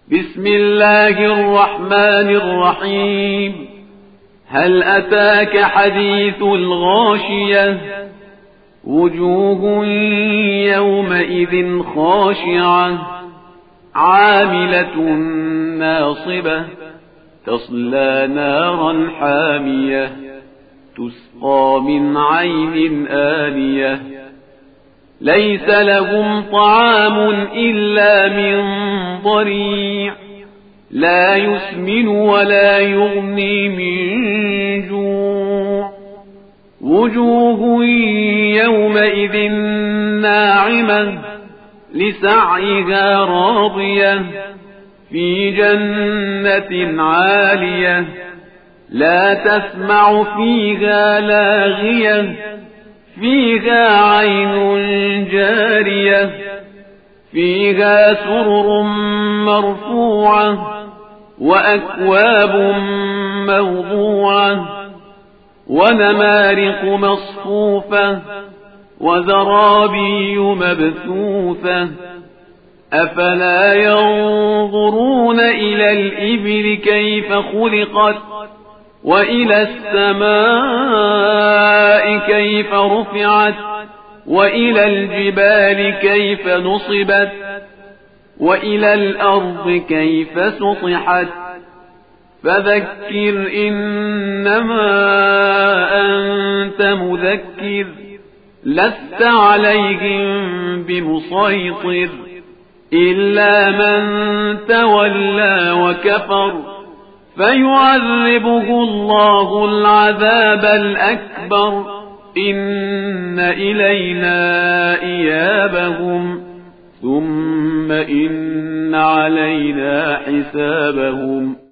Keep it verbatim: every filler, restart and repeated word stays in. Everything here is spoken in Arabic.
بسم الله الرحمن الرحيم. هل أتاك حديث الغاشية؟ وجوه يومئذ خاشعة عاملة ناصبة تصلى نارا حامية تسقى من عين آنية ليس لهم طعام إلا من ضريع لا يسمن ولا يغني من جوع وجوه يومئذ ناعمة لسعيها راضية في جنة عالية لا تسمع فيها لاغية فيها عين جارية فيها سرر مرفوعة وأكواب موضوعة ونمارق مصفوفة وزرابي مبثوثة أفلا ينظرون إلى الإبل كيف خلقت وإلى السماء كيف رفعت وإلى الجبال كيف نصبت وإلى الأرض كيف سطحت فذكر إنما أنت مذكر لست عليهم بمسيطر إلا من تولى وكفر فيعذبه الله العذاب الأكبر إن إلينا إيابهم ثم إن علينا حسابهم.